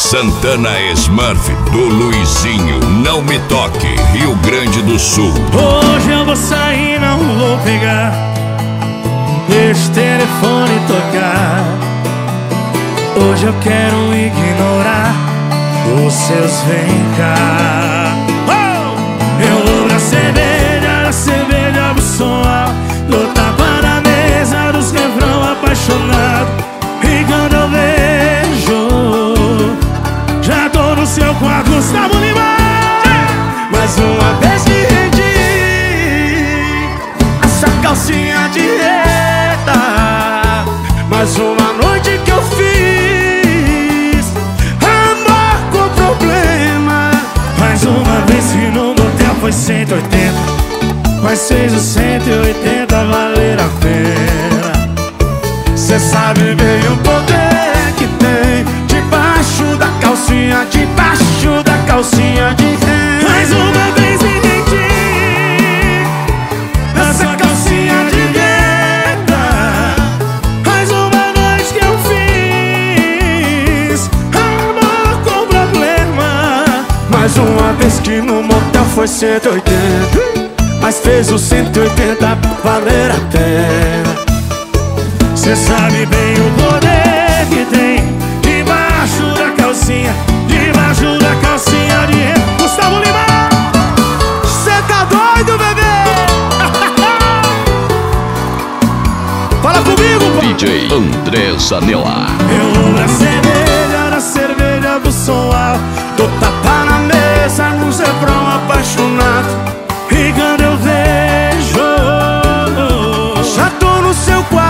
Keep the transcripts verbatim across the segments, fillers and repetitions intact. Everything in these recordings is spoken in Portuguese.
Santana Smurf do Luizinho, Não Me Toque, Rio Grande do Sul. Hoje eu vou sair, não vou pegar, deixa o telefone tocar. Hoje eu quero ignorar os seus vem cá. Oh! Eu vou na cerveja, na cerveja do som alto, dou tapa na mesa dos refrão apaixonado. E quando eu vejo, já tô no seu quarto, Gustavo Lima. Mais uma vez que rendi essa calcinha de reta, mais uma noite que eu fiz amor com problema. Mais uma vez que no motel foi cento e oitenta, mas fez os cento e oitenta valer a pena. Cê sabe bem o poder que tem debaixo da calcinha, debaixo da calcinha de renda. Mais uma vez me entendi nessa calcinha de renda. Mais uma noite que eu fiz amor com problema. Mais uma vez que no motel foi cento e oitenta, mas fez os cento e oitenta valer a pena. Cê sabe bem o poder que tem debaixo da calcinha, debaixo da calcinha de renda. Gustavo Lima! Cê tá doido, bebê? Fala comigo, pô! D J André Zanella. Eu vou na cerveja, na cerveja do som alto, dou tapa na mesa nos refrão apaixonado. E quando eu vejo, já tô no seu quarto.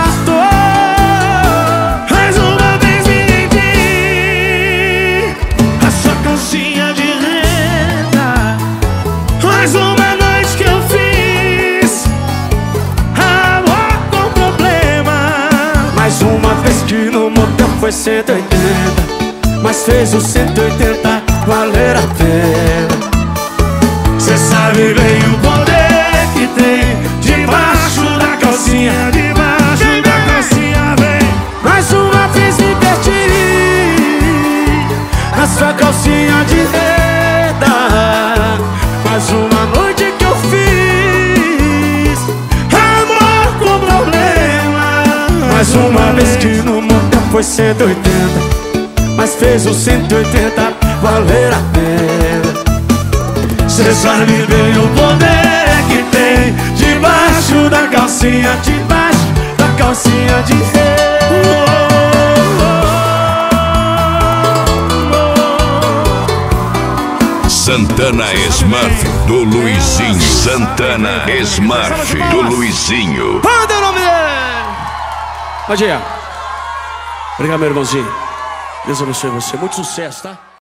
Mais uma noite que eu fiz amor com problema. Mais uma vez que no motel foi cento e oitenta, mas fez os cento e oitenta valer a pena. Cê sabe bem o poder que tem debaixo da calcinha, debaixo da calcinha, vem. Mais uma vez me perdi na sua calcinha de renda. Mais uma noite que eu fiz amor com problema. Mais uma vez que no motel foi cento e oitenta, mas fez os cento e oitenta valer a pena. Cê sabe bem o poder que tem debaixo da calcinha, debaixo da calcinha de renda. Santana Smurf do Luizinho, Santana Smurf do Luizinho. Manda o nome dele! Pode ir. Obrigado, meu irmãozinho. Deus abençoe você. Muito sucesso, tá?